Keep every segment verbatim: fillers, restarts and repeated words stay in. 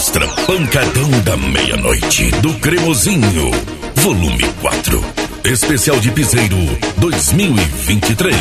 Astra Pancadão da Meia-Noite do Cremosinho, volume quatro. Especial de Piseiro dois mil e vinte e três.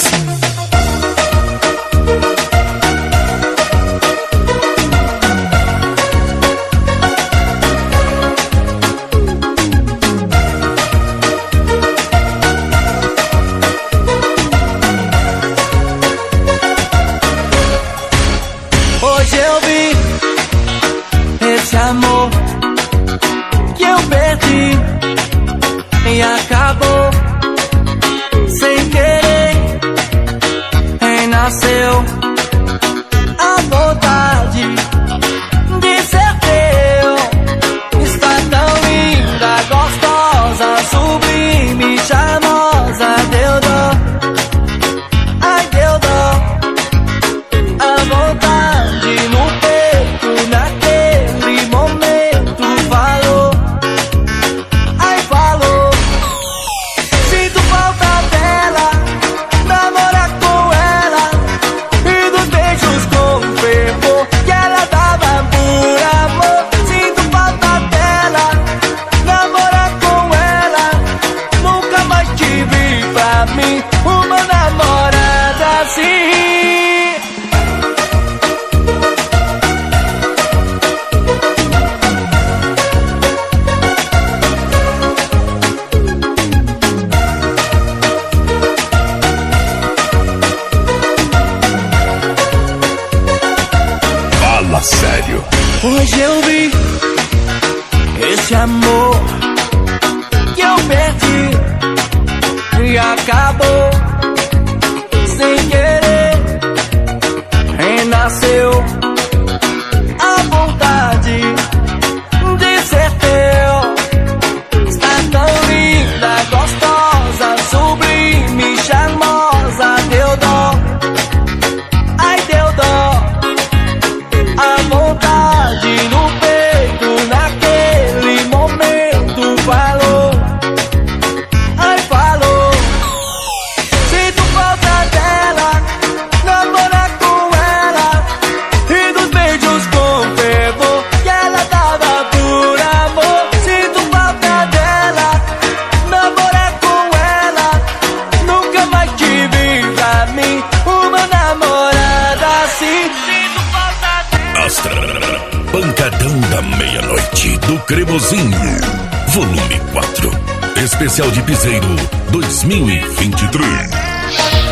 Hoje eu vi esse amor que eu perdi e acabou sem querer. Renasceu a vontade de ser teu. Está tão linda, gostosa, sublime, charmosa. Deu dó, ai deu dó. A vontade no peito, naquele momento falou, ai falou. Sinto falta dela, namorar com ela e dos beijos com fervor que ela dava por amor. Sinto falta dela, namorar com ela. Nunca mais tive pra mim uma namorada assim. Fala sério. Hoje eu vi esse amor que eu perdi e acabou sem querer. Renasceu a vontade de ser teu. Está tão linda, gostosa, sublime, charmosa. Deu dó, ai deu dó. A vontade no peito, naquele momento falou, ai falou. Sinto falta dela, namorar com ela e dos beijos com fervor que ela dava por amor. Sinto falta dela, namorar com ela. Nunca mais tive pra mim uma namorada assim. Sinto falta dela. Astra Pancadão da Meia-Noite do Cremosinho, volume quatro. Especial de Piseiro dois mil e vinte e três.